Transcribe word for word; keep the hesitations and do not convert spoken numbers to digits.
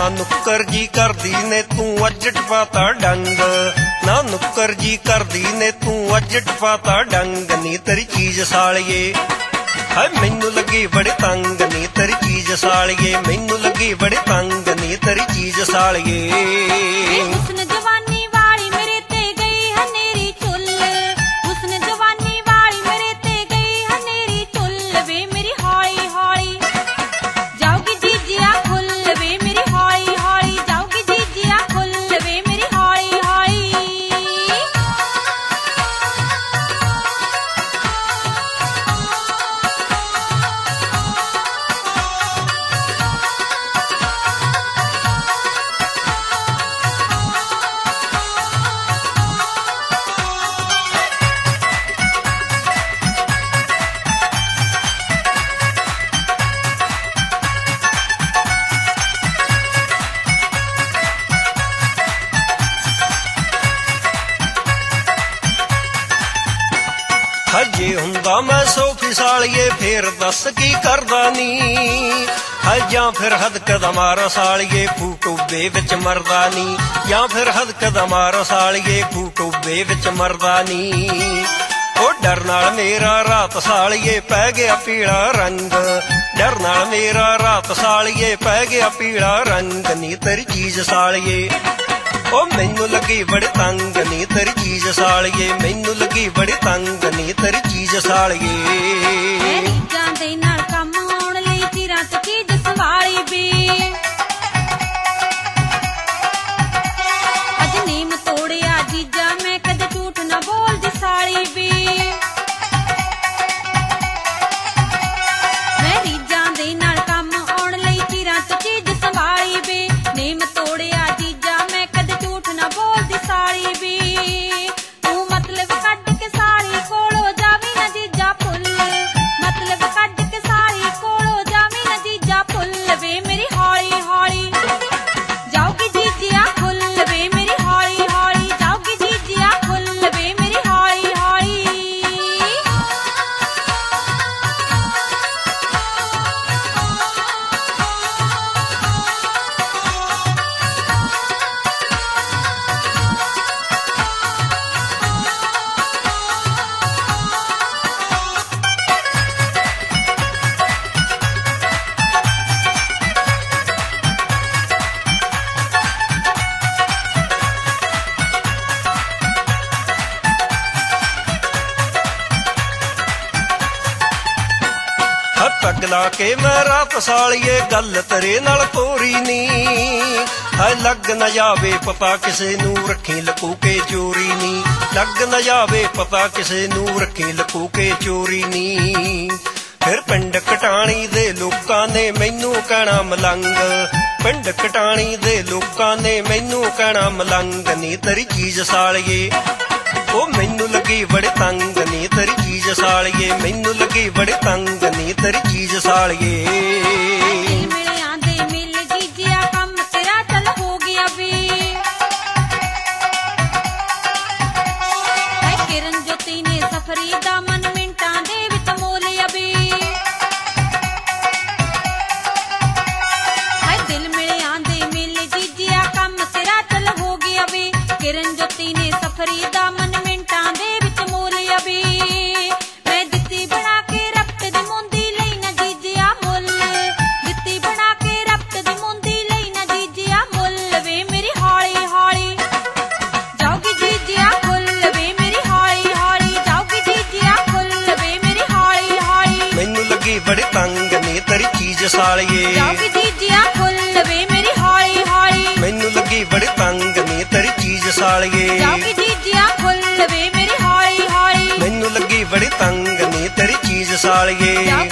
ना नुक्कर जी करदी ने तू अज टपाता डंग, ना नुक्कर जी करदी ने तू अज टपाता डंग नी तेरी चीज सालिए। हाय मैनू लगी बड़े तंग नी तेरी चीज सालिए, मैनू लगी बड़े तंग नी तेरी चीज सालिए। जे हुंदा मैं सोफी सालिए फिर दस की करदा नी, है जां फिर हद कदमारा सालिए फूटूबे विच मरदा नी, या फिर हद कदमारा सालिए फूटूबे विच मरदा नी। ओ डर नाल मेरा रात सालिए पै गया पीला रंग, डर नाल मेरा रात सालिए पै गया पीला रंग नी तेरी चीज सालिए। ओ मैनू लगी बड़े तंग नी तेरी चीज सालिए, मैनू लगी बड़े तंग नी तेरी चीज सालिए। अज नीम तोड़िया जीजा मैं कदे झूठ ना बोलदी साली बी, मैं रीजां दे नाल कम आउण लई चिरां च चीज संभाली बी, नीम तोड़िया जीजा मैं कदे झूठ ना बोलदी साली बी। तू मतलब कड्ड के साली कोलो जावी ना जीजा फुल, मतलब कड्ड के साली कोलो जावी ना जीजा फुल वे मेरी हौली हौली जाओगी जीजिया फुल वे मेरी हौली हौली जाओगी जीजिया फुल वे मेरी हौली हौली। पगला के मैं रात सालिए गल तेरे नाल तोरी नी, है लग न जावे पता किसे नू रखी लकू के चोरी नी, लग न जावे पता किसे नू रखी लकू के चोरी नी। फिर पिंड कटाणी दे लोकां ने मैनू कहना मलंग, पिंड कटाणी दे लोकां ने मैनू कहना मलंग नी तेरी चीज सालिए। ओ मैनू लगी बड़े तंग नी तेरी चीज सालिए, मैनू लगी बड़े तंग नी तेरी चीज सालिए। किरण ज्योति ने सफरी दा मन मिंटां दे विच मोल अबी, हाय दिल मिले आंदे मिले जीजिया कम तेरा चल हो गया वे, किरण ज्योति ने सफरी दा मन मिंटां दे विच मोल अबी। मैं दित्ती बना के रक्त दी मुंदी लई ना जीजिया मुल, दित्ती बना के रक्त दी मुंदी लई ना जीजिया मुल वे मेरी हौली हौली जाओगी जीजिया फुल वे मेरी हौली हौली जाओगी जीजिया फुल वे मेरी हौली हौली। मैनू लगी बड़े तंग नी तेरी चीज सालिए, जाओगी जीजिया फुल वे मेरी हौली हौली, मैनू लगी बड़े तंग नी तेरी चीज सालिए, जाओगी जीजिया फुल वे मेरी हौली हौली, मैनू लगी बड़े तंग नी तेरी चीज सालिए।